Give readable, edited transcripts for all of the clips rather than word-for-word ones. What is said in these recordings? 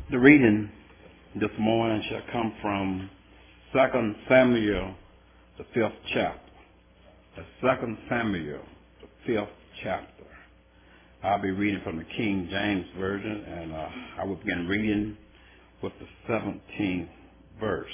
The reading this morning shall come from 2 Samuel, the 5th chapter. The 2 Samuel, the 5th chapter. I'll be reading from the King James Version, and I will begin reading with the 17th verse.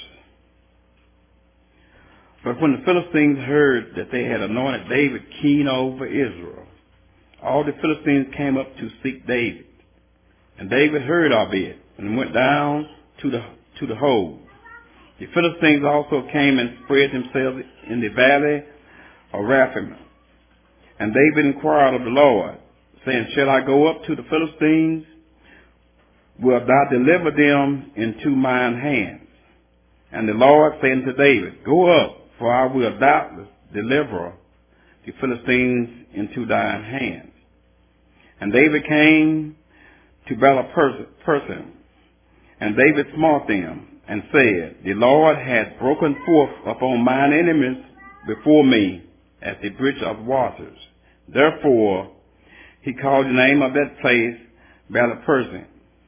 But when the Philistines heard that they had anointed David king over Israel, all the Philistines came up to seek David. And David heard of it, and went down to the hold. The Philistines also came and spread themselves in the valley of Rephaim. And David inquired of the Lord, saying, Shall I go up to the Philistines? Wilt thou deliver them into mine hands? And the Lord said unto David, Go up, for I will doubtless deliver the Philistines into thine hands. And David came to Baal-perazim, and David smote them, and said, The Lord hath broken forth upon mine enemies before me at the bridge of waters. Therefore he called the name of that place Baal-perazim.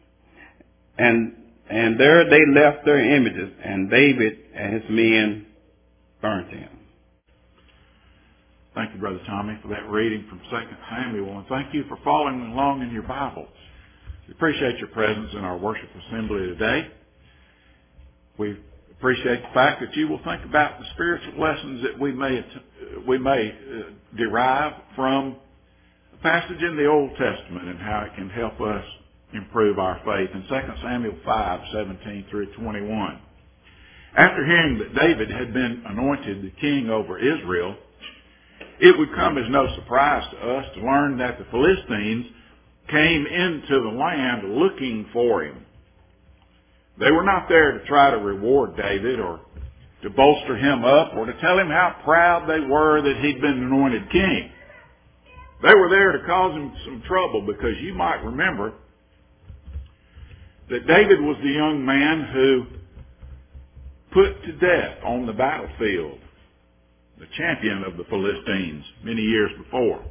And there they left their images, and David and his men burnt them. Thank you, Brother Tommy, for that reading from 2 Samuel, and thank you for following along in your Bible. We appreciate your presence in our worship assembly today. We appreciate the fact that you will think about the spiritual lessons that we may derive from a passage in the Old Testament and how it can help us improve our faith. In 2 Samuel 5:17 through 21. After hearing that David had been anointed the king over Israel, it would come as no surprise to us to learn that the Philistines came into the land looking for him. They were not there to try to reward David or to bolster him up or to tell him how proud they were that he'd been anointed king. They were there to cause him some trouble, because you might remember that David was the young man who put to death on the battlefield the champion of the Philistines many years before.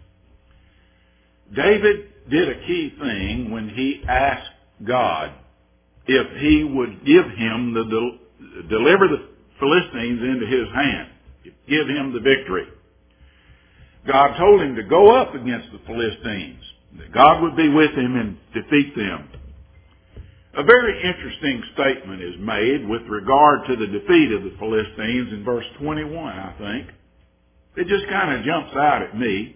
David did a key thing when he asked God if he would give him deliver the Philistines into his hand, give him the victory. God told him to go up against the Philistines, that God would be with him and defeat them. A very interesting statement is made with regard to the defeat of the Philistines in verse 21, I think. It just kind of jumps out at me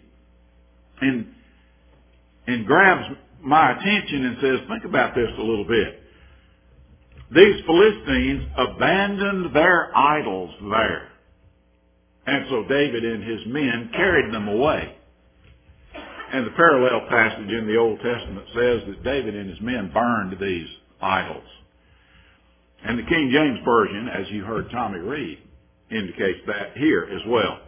and grabs my attention and says, think about this a little bit. These Philistines abandoned their idols there. And so David and his men carried them away. And the parallel passage in the Old Testament says that David and his men burned these idols. And the King James Version, as you heard Tommy read, indicates that here as well.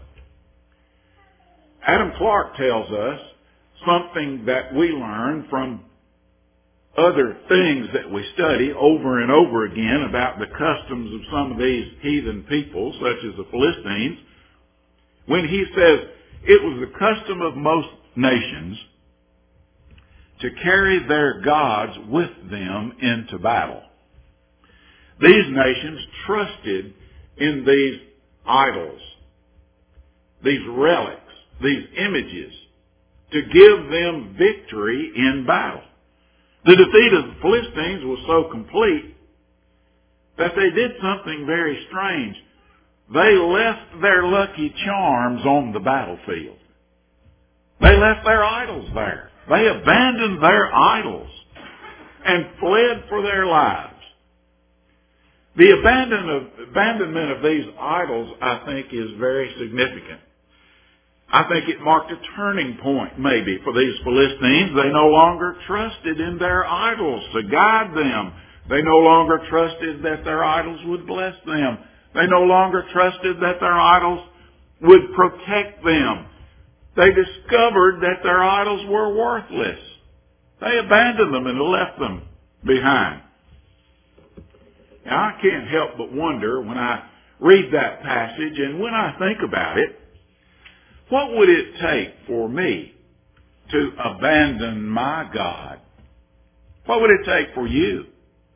Adam Clark tells us something that we learn from other things that we study over and over again about the customs of some of these heathen peoples, such as the Philistines, when he says it was the custom of most nations to carry their gods with them into battle. These nations trusted in these idols, these relics, these images, to give them victory in battle. The defeat of the Philistines was so complete that they did something very strange. They left their lucky charms on the battlefield. They left their idols there. They abandoned their idols and fled for their lives. The abandonment of these idols, I think, is very significant. I think it marked a turning point, maybe, for these Philistines. They no longer trusted in their idols to guide them. They no longer trusted that their idols would bless them. They no longer trusted that their idols would protect them. They discovered that their idols were worthless. They abandoned them and left them behind. Now, I can't help but wonder when I read that passage and when I think about it, what would it take for me to abandon my God? What would it take for you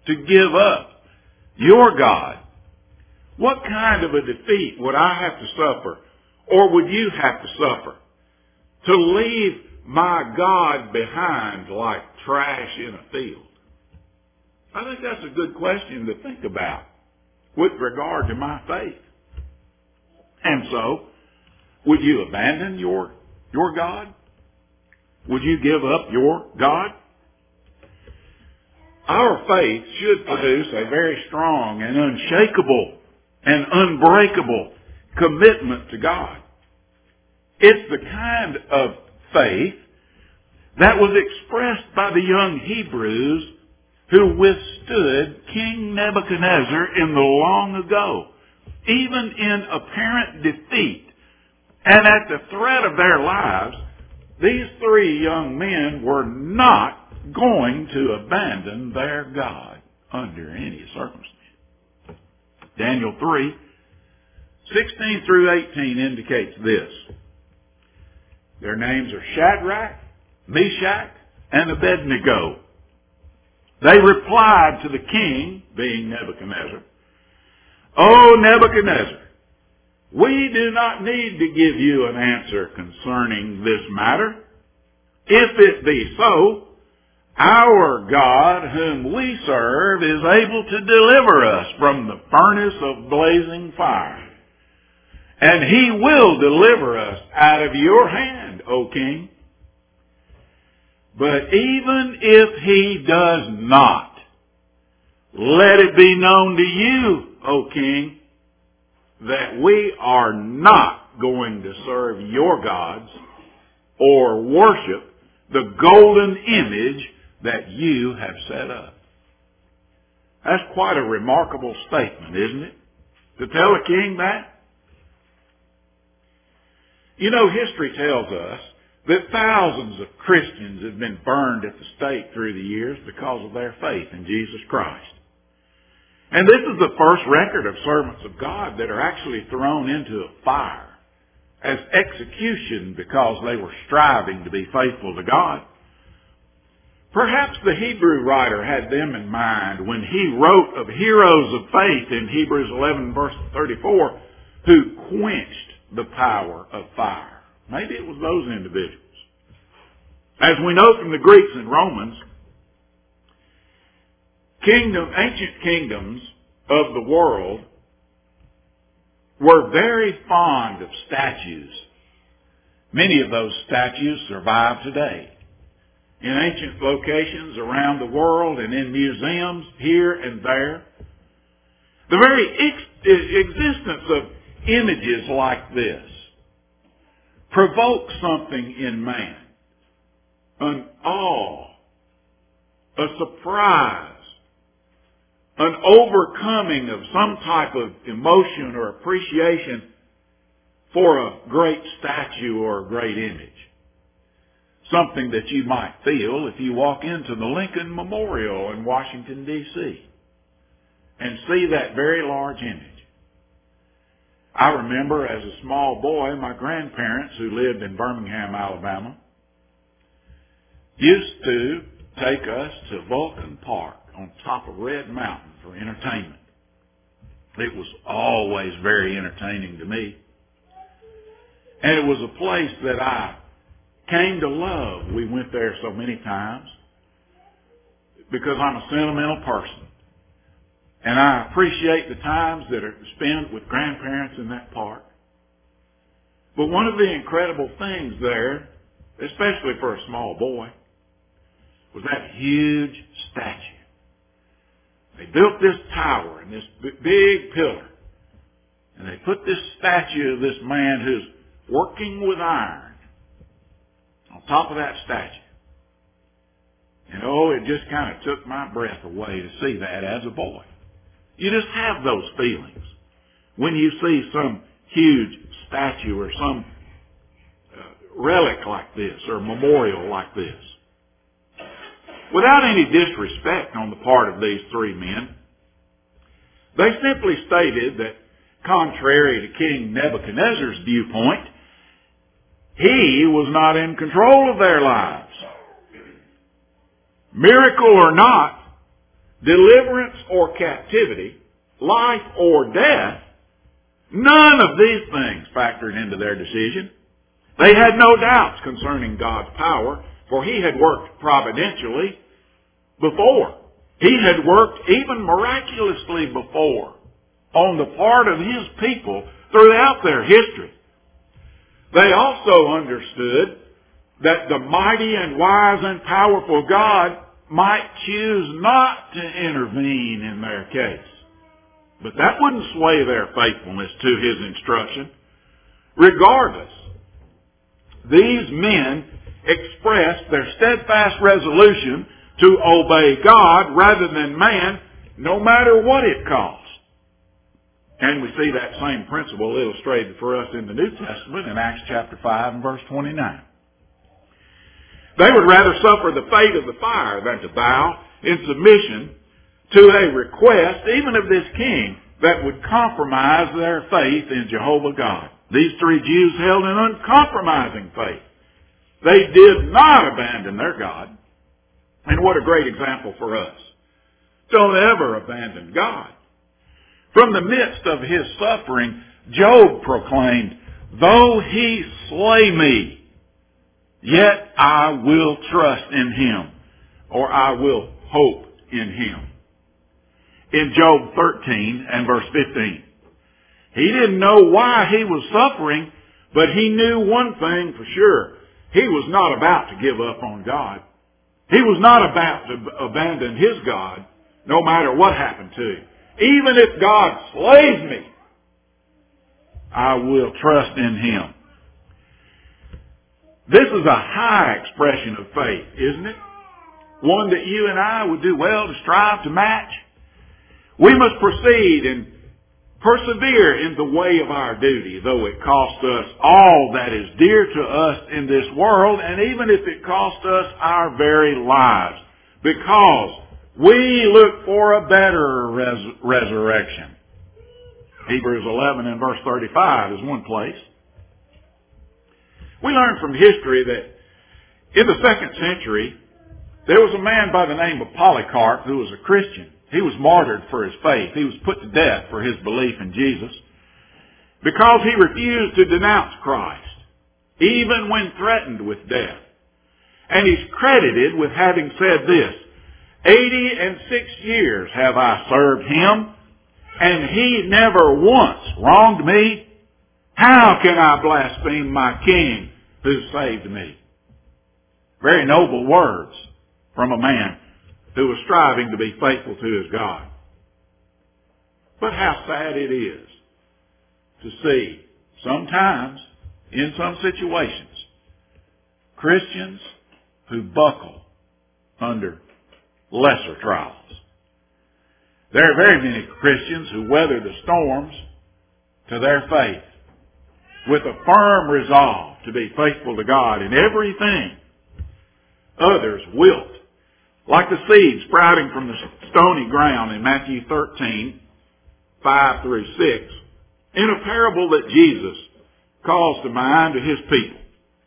to give up your God, what kind of a defeat would I have to suffer, or would you have to suffer, to leave my God behind like trash in a field? I think that's a good question to think about with regard to my faith. And so, would you abandon your God? Would you give up your God? Our faith should produce a very strong and unshakable and unbreakable commitment to God. It's the kind of faith that was expressed by the young Hebrews who withstood King Nebuchadnezzar in the long ago, even in apparent defeat. And at the threat of their lives, these three young men were not going to abandon their God under any circumstance. Daniel 3:16 through 18 indicates this. Their names are Shadrach, Meshach, and Abednego. They replied to the king, being Nebuchadnezzar, "O Nebuchadnezzar, we do not need to give you an answer concerning this matter. If it be so, our God whom we serve is able to deliver us from the furnace of blazing fire. And he will deliver us out of your hand, O king. But even if he does not, let it be known to you, O king, that we are not going to serve your gods or worship the golden image that you have set up." That's quite a remarkable statement, isn't it? To tell a king that? You know, history tells us that thousands of Christians have been burned at the stake through the years because of their faith in Jesus Christ. And this is the first record of servants of God that are actually thrown into a fire as execution because they were striving to be faithful to God. Perhaps the Hebrew writer had them in mind when he wrote of heroes of faith in Hebrews 11 verse 34 who quenched the power of fire. Maybe it was those individuals. As we know from the Greeks and Romans, ancient kingdoms of the world were very fond of statues. Many of those statues survive today in ancient locations around the world and in museums here and there. The very existence of images like this provokes something in man. An awe, a surprise, an overcoming of some type of emotion or appreciation for a great statue or a great image. Something that you might feel if you walk into the Lincoln Memorial in Washington, D.C. and see that very large image. I remember as a small boy, my grandparents who lived in Birmingham, Alabama, used to take us to Vulcan Park on top of Red Mountain for entertainment. It was always very entertaining to me. And it was a place that I came to love. We went there so many times because I'm a sentimental person. And I appreciate the times that are spent with grandparents in that park. But one of the incredible things there, especially for a small boy, was that huge statue. They built this tower and this big pillar. And they put this statue of this man who's working with iron on top of that statue. And oh, it just kind of took my breath away to see that as a boy. You just have those feelings when you see some huge statue or some relic like this or memorial like this. Without any disrespect on the part of these three men, they simply stated that contrary to King Nebuchadnezzar's viewpoint, he was not in control of their lives. Miracle or not, deliverance or captivity, life or death, none of these things factored into their decision. They had no doubts concerning God's power, for He had worked providentially before. He had worked even miraculously before on the part of His people throughout their history. They also understood that the mighty and wise and powerful God might choose not to intervene in their case. But that wouldn't sway their faithfulness to His instruction. Regardless, these men expressed their steadfast resolution to obey God rather than man, no matter what it cost. And we see that same principle illustrated for us in the New Testament in Acts chapter 5 and verse 29. They would rather suffer the fate of the fire than to bow in submission to a request, even of this king, that would compromise their faith in Jehovah God. These three Jews held an uncompromising faith. They did not abandon their God. And what a great example for us. Don't ever abandon God. From the midst of his suffering, Job proclaimed, "Though he slay me, yet I will trust in him," or I will hope in him. In Job 13 and verse 15, he didn't know why he was suffering, but he knew one thing for sure. He was not about to give up on God. He was not about to abandon his God, no matter what happened to him. Even if God slays me, I will trust in him. This is a high expression of faith, isn't it? One that you and I would do well to strive to match. We must proceed and persevere in the way of our duty, though it costs us all that is dear to us in this world, and even if it costs us our very lives, because we look for a better resurrection. Hebrews 11 and verse 35 is one place. We learn from history that in the 2nd century, there was a man by the name of Polycarp who was a Christian. He was martyred for his faith. He was put to death for his belief in Jesus because he refused to denounce Christ, even when threatened with death. And he's credited with having said this, 86 years have I served him, and he never once wronged me. How can I blaspheme my King who saved me? Very noble words from a man who was striving to be faithful to his God. But how sad it is to see sometimes, in some situations, Christians who buckle under lesser trials. There are very many Christians who weather the storms to their faith with a firm resolve to be faithful to God in everything. Others wilt, like the seed sprouting from the stony ground in Matthew 13, 5 through 6, in a parable that Jesus calls to mind to his people.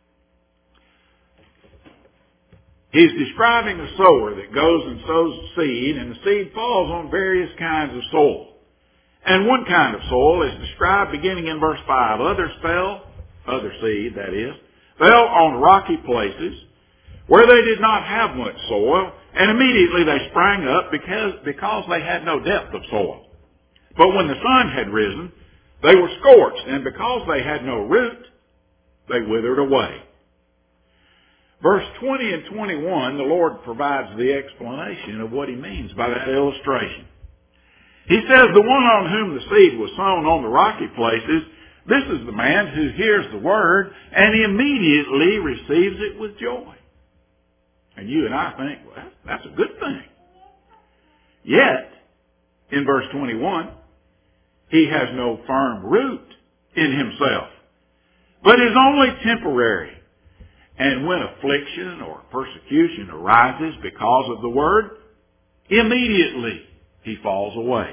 He's describing a sower that goes and sows seed, and the seed falls on various kinds of soil. And one kind of soil is described beginning in verse 5. Others fell, other seed that is, fell on rocky places where they did not have much soil, and immediately they sprang up because they had no depth of soil. But when the sun had risen, they were scorched, and because they had no root, they withered away. Verse 20 and 21, the Lord provides the explanation of what he means by that illustration. He says, the one on whom the seed was sown on the rocky places, this is the man who hears the word and immediately receives it with joy. And you and I think, well, that's a good thing. Yet, in verse 21, he has no firm root in himself, but is only temporary. And when affliction or persecution arises because of the word, immediately he falls away.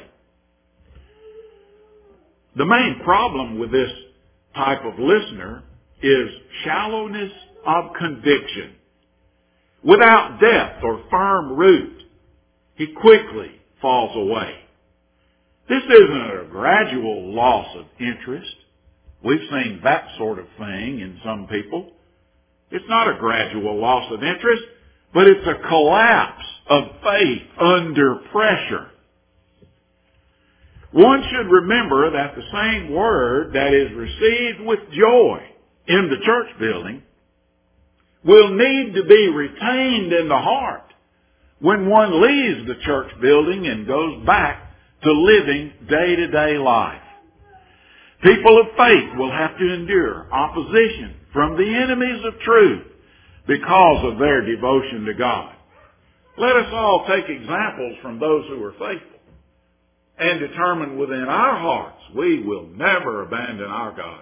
The main problem with this type of listener is shallowness of conviction. Without depth or firm root, he quickly falls away. This isn't a gradual loss of interest. We've seen that sort of thing in some people. It's not a gradual loss of interest, but it's a collapse of faith under pressure. One should remember that the same word that is received with joy in the church building will need to be retained in the heart when one leaves the church building and goes back to living day-to-day life. People of faith will have to endure opposition from the enemies of truth because of their devotion to God. Let us all take examples from those who are faithful and determine within our hearts we will never abandon our God.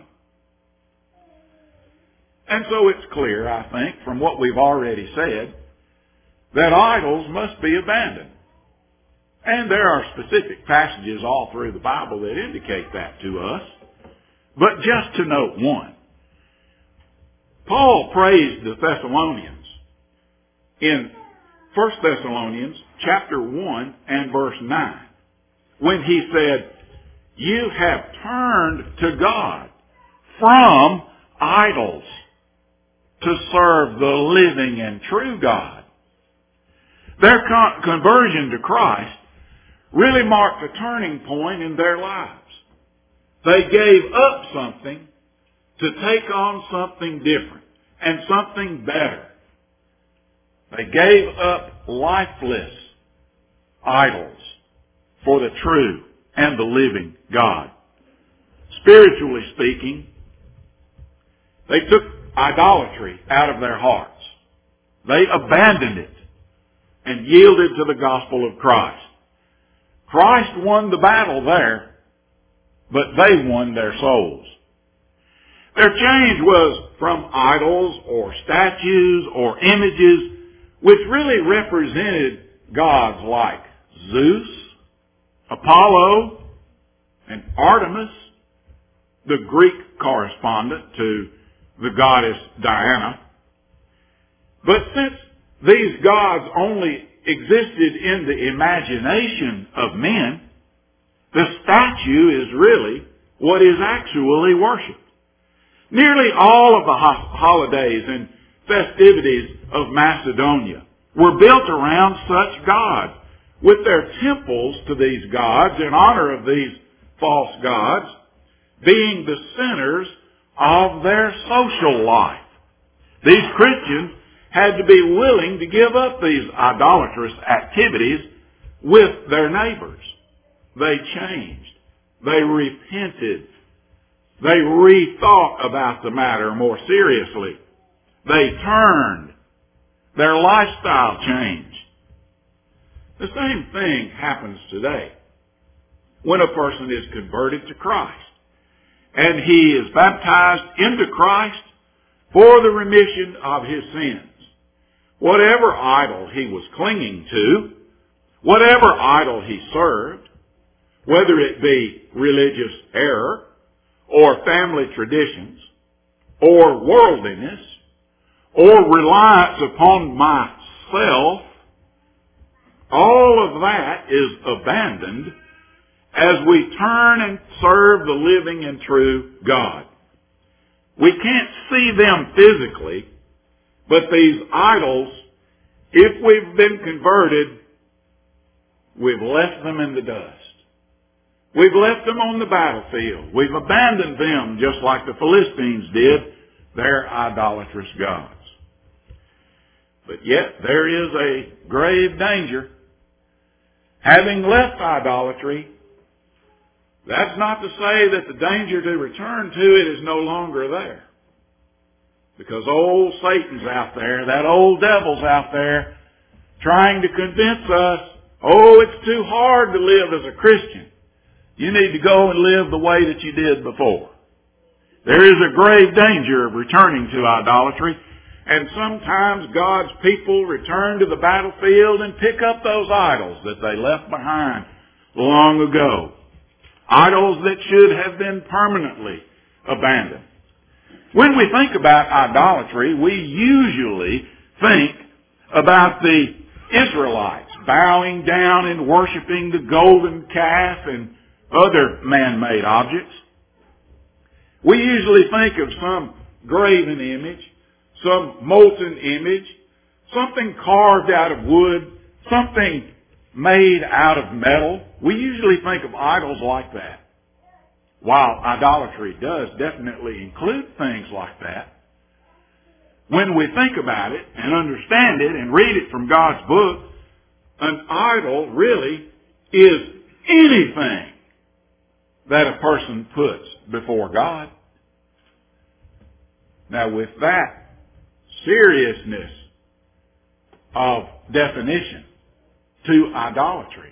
And so it's clear, I think, from what we've already said, that idols must be abandoned. And there are specific passages all through the Bible that indicate that to us. But just to note one, Paul praised the Thessalonians in 1 Thessalonians chapter 1 and verse 9 when he said, "You have turned to God from idols to serve the living and true God." Their conversion to Christ really marked a turning point in their lives. They gave up something to take on something different and something better. They gave up lifeless idols for the true and the living God. Spiritually speaking, they took idolatry out of their hearts. They abandoned it and yielded to the gospel of Christ. Christ won the battle there, but they won their souls. Their change was from idols or statues or images which really represented gods like Zeus, Apollo, and Artemis, the Greek correspondent to the goddess Diana. But since these gods only existed in the imagination of men, the statue is really what is actually worshipped. Nearly all of the holidays and festivities of Macedonia were built around such gods, with their temples to these gods in honor of these false gods being the centers of their social life. These Christians had to be willing to give up these idolatrous activities with their neighbors. They changed. They repented. They rethought about the matter more seriously. They turned. Their lifestyle changed. The same thing happens today when a person is converted to Christ and he is baptized into Christ for the remission of his sins. Whatever idol he was clinging to, whatever idol he served, whether it be religious error or family traditions or worldliness or reliance upon myself, all of that is abandoned as we turn and serve the living and true God. We can't see them physically, but these idols, if we've been converted, we've left them in the dust. We've left them on the battlefield. We've abandoned them just like the Philistines did, their idolatrous gods. But yet there is a grave danger. Having left idolatry, that's not to say that the danger to return to it is no longer there. Because old Satan's out there, that old devil's out there, trying to convince us, oh, it's too hard to live as a Christian. You need to go and live the way that you did before. There is a grave danger of returning to idolatry, and sometimes God's people return to the battlefield and pick up those idols that they left behind long ago. Idols that should have been permanently abandoned. When we think about idolatry, we usually think about the Israelites bowing down and worshiping the golden calf and other man-made objects. We usually think of some graven image, some molten image, something carved out of wood, something made out of metal. We usually think of idols like that. While idolatry does definitely include things like that, when we think about it and understand it and read it from God's book, an idol really is anything that a person puts before God. Now, with that seriousness of definition to idolatry,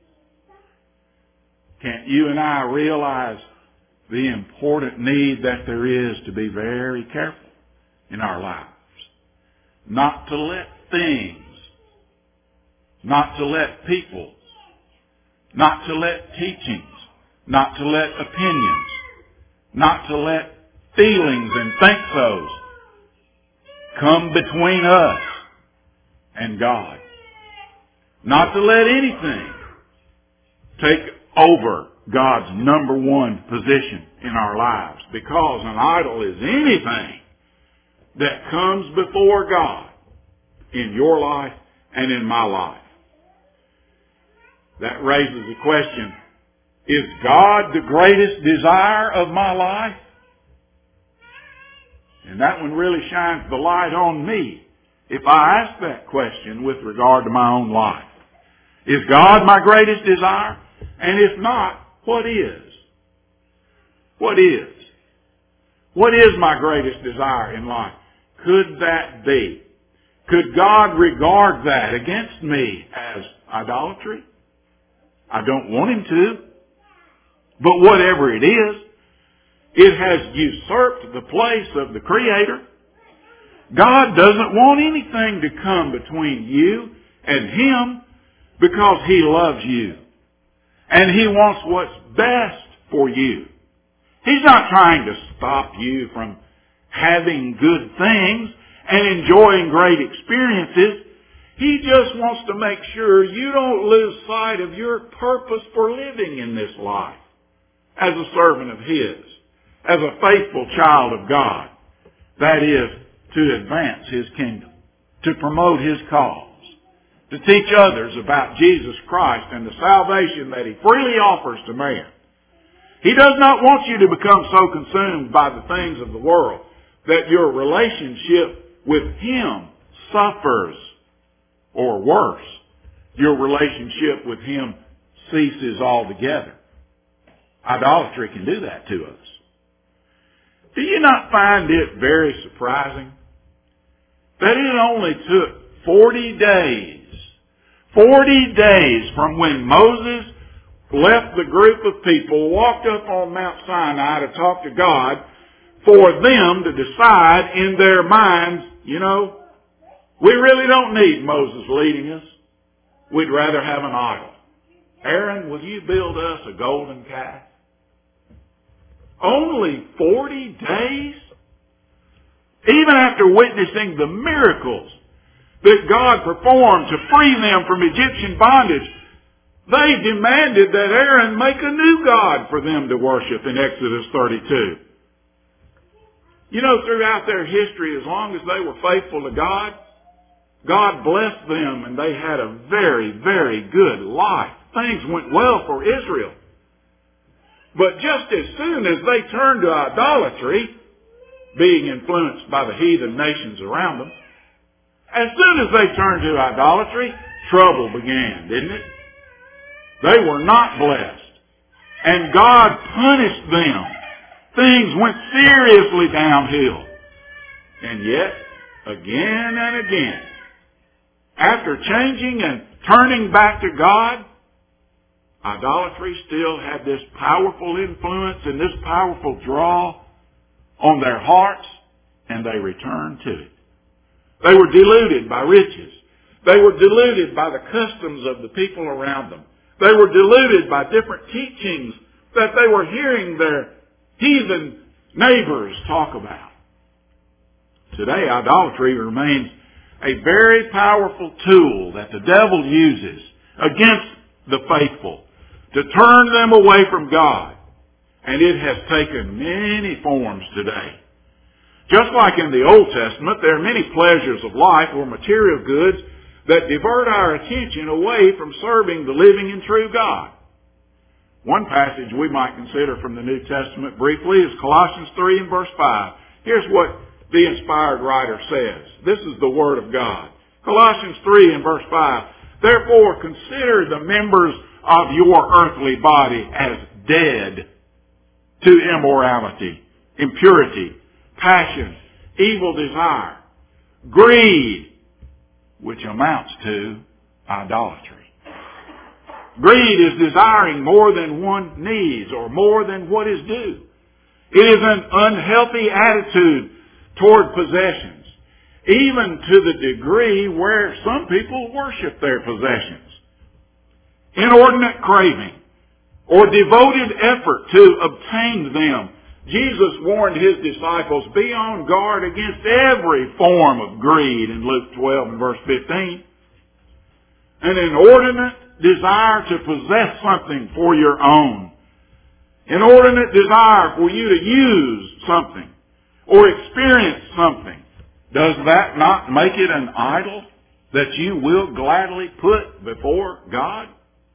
can't you and I realize the important need that there is to be very careful in our lives? Not to let things, not to let people, not to let teachings, not to let opinions, not to let feelings and think-sos come between us and God. Not to let anything take over God's number one position in our lives, because an idol is anything that comes before God in your life and in my life. That raises the question, is God the greatest desire of my life? And that one really shines the light on me if I ask that question with regard to my own life. Is God my greatest desire? And if not, what is? What is? What is my greatest desire in life? Could that be? Could God regard that against me as idolatry? I don't want Him to. But whatever it is, it has usurped the place of the Creator. God doesn't want anything to come between you and Him because He loves you. And He wants what's best for you. He's not trying to stop you from having good things and enjoying great experiences. He just wants to make sure you don't lose sight of your purpose for living in this life as a servant of His, as a faithful child of God. That is, to advance His kingdom, to promote His cause, to teach others about Jesus Christ and the salvation that He freely offers to man. He does not want you to become so consumed by the things of the world that your relationship with Him suffers, or worse, your relationship with Him ceases altogether. Idolatry can do that to us. Do you not find it very surprising that it only took 40 days from when Moses left the group of people, walked up on Mount Sinai to talk to God, for them to decide in their minds, we really don't need Moses leading us. We'd rather have an idol. Aaron, will you build us a golden calf? Only 40 days? Even after witnessing the miracles that God performed to free them from Egyptian bondage, they demanded that Aaron make a new god for them to worship in Exodus 32. Throughout their history, as long as they were faithful to God, God blessed them and they had a very, very good life. Things went well for Israel. But just as soon as they turned to idolatry, being influenced by the heathen nations around them, as soon as they turned to idolatry, trouble began, didn't it? They were not blessed. And God punished them. Things went seriously downhill. And yet, again and again, after changing and turning back to God, idolatry still had this powerful influence and this powerful draw on their hearts, and they returned to it. They were deluded by riches. They were deluded by the customs of the people around them. They were deluded by different teachings that they were hearing their heathen neighbors talk about. Today, idolatry remains a very powerful tool that the devil uses against the faithful to turn them away from God. And it has taken many forms today. Just like in the Old Testament, there are many pleasures of life or material goods that divert our attention away from serving the living and true God. One passage we might consider from the New Testament briefly is Colossians 3 and verse 5. Here's what the inspired writer says. This is the Word of God. Colossians 3 and verse 5. Therefore consider the members of your earthly body as dead to immorality, impurity, passion, evil desire, greed, which amounts to idolatry. Greed is desiring more than one needs or more than what is due. It is an unhealthy attitude toward possessions, even to the degree where some people worship their possessions. Inordinate craving or devoted effort to obtain them. Jesus warned his disciples, be on guard against every form of greed in Luke 12 and verse 15. An inordinate desire to possess something for your own. Inordinate desire for you to use something or experience something. Does that not make it an idol that you will gladly put before God?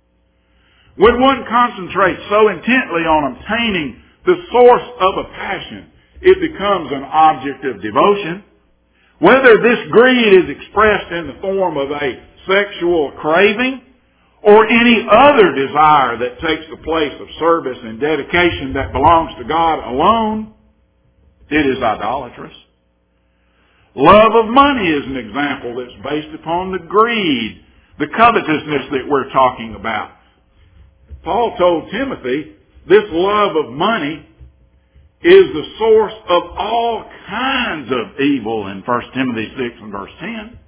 When one concentrates so intently on obtaining the source of a passion, it becomes an object of devotion. Whether this greed is expressed in the form of a sexual craving or any other desire that takes the place of service and dedication that belongs to God alone, it is idolatrous. Love of money is an example that's based upon the greed, the covetousness that we're talking about. Paul told Timothy, this love of money is the source of all kinds of evil in 1 Timothy 6 and verse 10.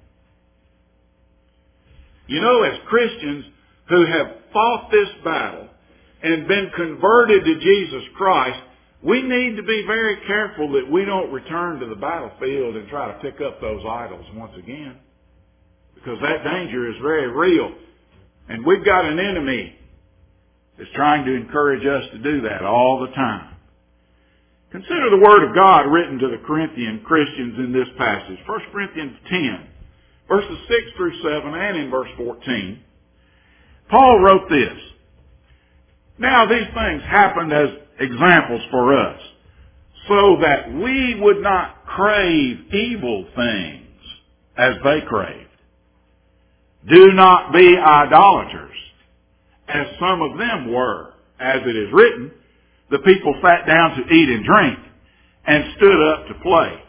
You know, as Christians who have fought this battle and been converted to Jesus Christ, we need to be very careful that we don't return to the battlefield and try to pick up those idols once again. Because that danger is very real. And we've got an enemy that's trying to encourage us to do that all the time. Consider the Word of God written to the Corinthian Christians in this passage. 1 Corinthians 10, verses 6 through 7 and in verse 14. Paul wrote this. Now these things happened as examples for us, so that we would not crave evil things as they craved. Do not be idolaters, as some of them were. As it is written, the people sat down to eat and drink and stood up to play.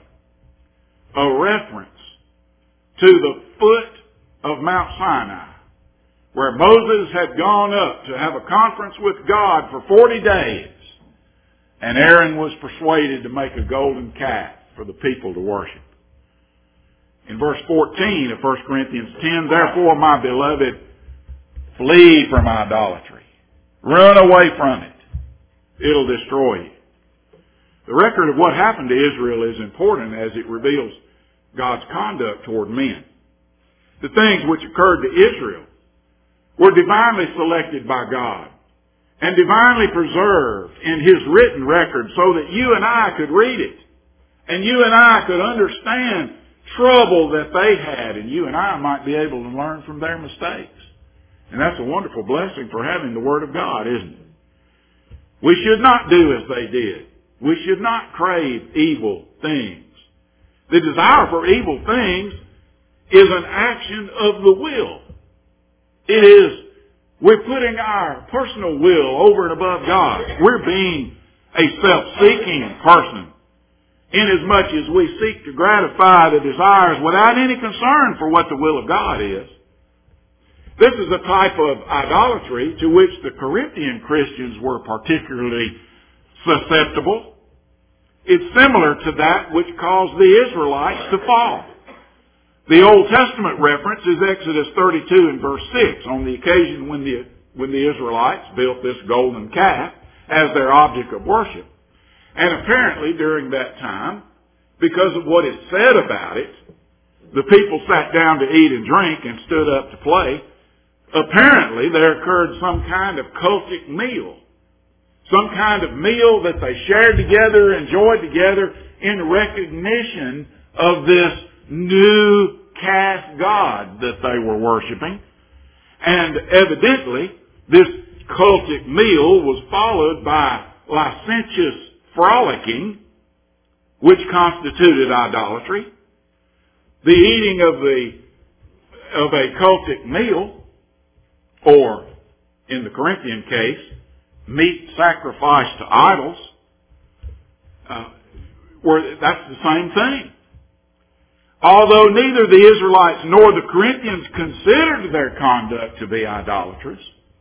A reference to the foot of Mount Sinai, where Moses had gone up to have a conference with God for 40 days. And Aaron was persuaded to make a golden calf for the people to worship. In verse 14 of 1 Corinthians 10, therefore, my beloved, flee from idolatry. Run away from it. It'll destroy you. The record of what happened to Israel is important as it reveals God's conduct toward men. The things which occurred to Israel were divinely selected by God and divinely preserved in His written record so that you and I could read it and you and I could understand trouble that they had, and you and I might be able to learn from their mistakes. And that's a wonderful blessing for having the Word of God, isn't it? We should not do as they did. We should not crave evil things. The desire for evil things is an action of the will. It is, we're putting our personal will over and above God. We're being a self-seeking person, inasmuch as we seek to gratify the desires without any concern for what the will of God is. This is a type of idolatry to which the Corinthian Christians were particularly susceptible. It's similar to that which caused the Israelites to fall. The Old Testament reference is Exodus 32 and verse 6, on the occasion when the Israelites built this golden calf as their object of worship. And apparently during that time, because of what is said about it, the people sat down to eat and drink and stood up to play, apparently there occurred some kind of cultic meal. Some kind of meal that they shared together, enjoyed together in recognition of this new calf god that they were worshiping. And evidently, this cultic meal was followed by licentious frolicking, which constituted idolatry. The eating of a cultic meal, or in the Corinthian case, meat sacrificed to idols, that's the same thing. Although neither the Israelites nor the Corinthians considered their conduct to be idolatrous,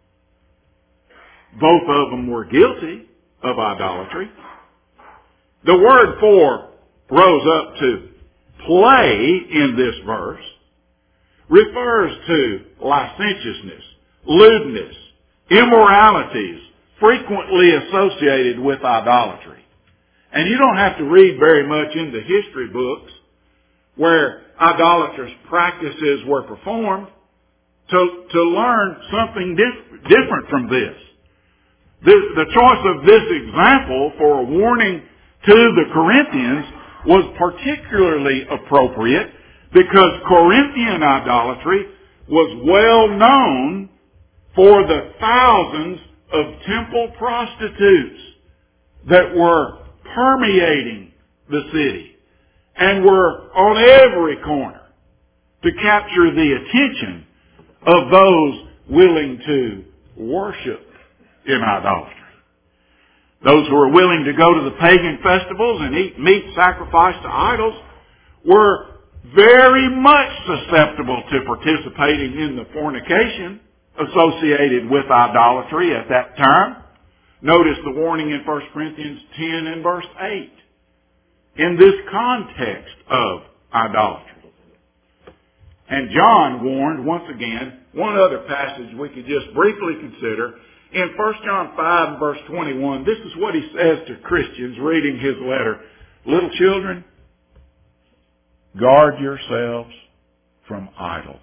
both of them were guilty of idolatry. The word for rose up to play in this verse refers to licentiousness, lewdness, immoralities frequently associated with idolatry. And you don't have to read very much into history books where idolatrous practices were performed to learn something different from this. The choice of this example for a warning to the Corinthians was particularly appropriate because Corinthian idolatry was well known for the thousands of temple prostitutes that were permeating the city and were on every corner to capture the attention of those willing to worship in idolatry. Those who were willing to go to the pagan festivals and eat meat sacrificed to idols were very much susceptible to participating in the fornication associated with idolatry at that time. Notice the warning in 1 Corinthians 10 and verse 8. In this context of idolatry. And John warned, once again, one other passage we could just briefly consider. In 1 John 5 and verse 21, this is what he says to Christians reading his letter. Little children, guard yourselves from idols.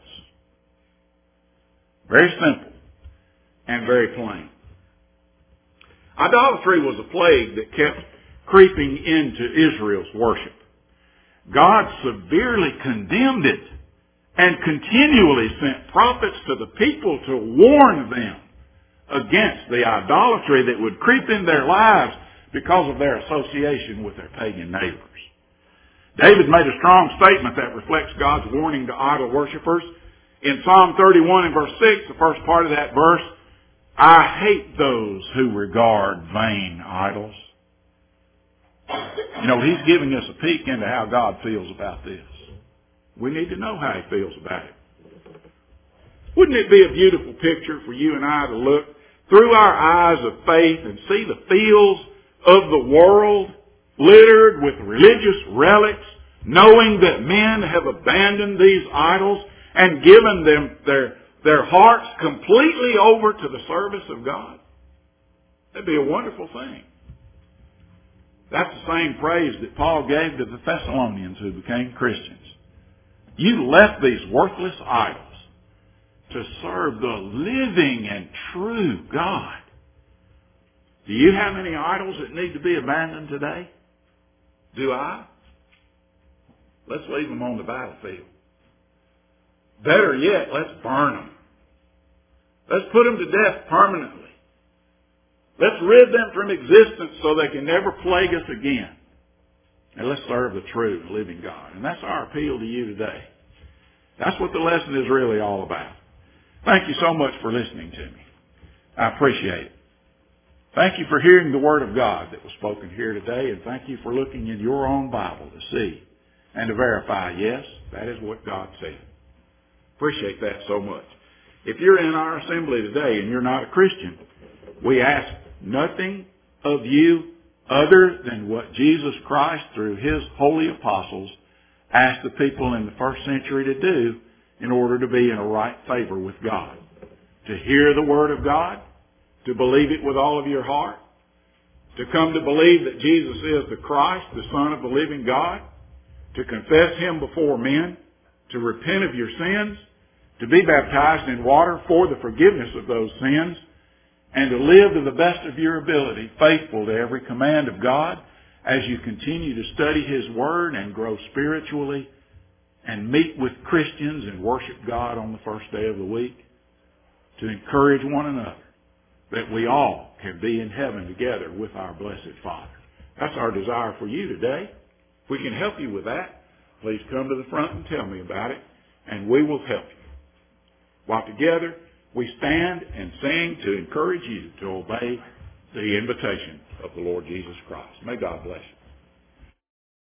Very simple and very plain. Idolatry was a plague that kept creeping into Israel's worship. God severely condemned it and continually sent prophets to the people to warn them against the idolatry that would creep in their lives because of their association with their pagan neighbors. David made a strong statement that reflects God's warning to idol worshippers. In Psalm 31 and verse 6, the first part of that verse, I hate those who regard vain idols. You know, he's giving us a peek into how God feels about this. We need to know how he feels about it. Wouldn't it be a beautiful picture for you and I to look through our eyes of faith and see the fields of the world littered with religious relics, knowing that men have abandoned these idols and given them their hearts completely over to the service of God? That'd be a wonderful thing. That's the same praise that Paul gave to the Thessalonians who became Christians. You left these worthless idols to serve the living and true God. Do you have any idols that need to be abandoned today? Do I? Let's leave them on the battlefield. Better yet, let's burn them. Let's put them to death permanently. Let's rid them from existence so they can never plague us again. And let's serve the true and living God. And that's our appeal to you today. That's what the lesson is really all about. Thank you so much for listening to me. I appreciate it. Thank you for hearing the Word of God that was spoken here today, and thank you for looking in your own Bible to see and to verify, yes, that is what God said. Appreciate that so much. If you're in our assembly today and you're not a Christian, we ask nothing of you other than what Jesus Christ, through His holy apostles, asked the people in the first century to do in order to be in a right favor with God. To hear the Word of God, to believe it with all of your heart, to come to believe that Jesus is the Christ, the Son of the living God, to confess Him before men, to repent of your sins, to be baptized in water for the forgiveness of those sins, and to live to the best of your ability, faithful to every command of God as you continue to study His Word and grow spiritually and meet with Christians and worship God on the first day of the week, to encourage one another that we all can be in heaven together with our blessed Father. That's our desire for you today. If we can help you with that, please come to the front and tell me about it, and we will help you. While together we stand and sing to encourage you to obey the invitation of the Lord Jesus Christ. May God bless you.